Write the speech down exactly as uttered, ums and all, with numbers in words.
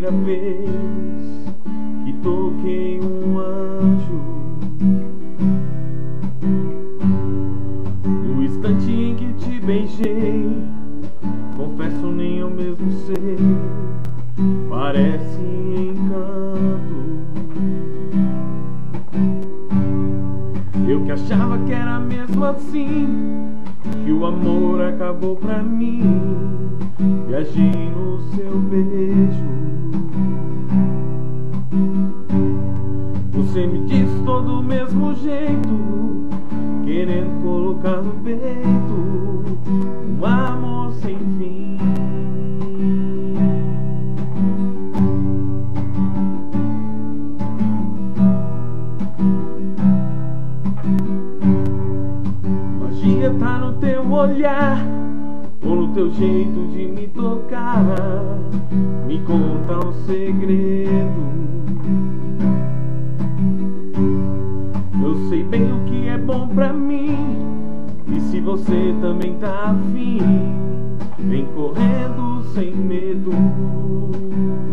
primeira vez que toquei um anjo, no instante em que te beijei, confesso nem eu mesmo sei, parece encanto. Eu que achava que era mesmo assim, que o amor acabou pra mim, viajei no seu beijo. Você me diz todo do mesmo jeito, querendo colocar no peito um amor sem fim. Magia tá no teu olhar, ou no teu jeito de me tocar. Me conta um segredo. Eu sei bem o que é bom pra mim, e se você também tá afim, vem correndo sem medo.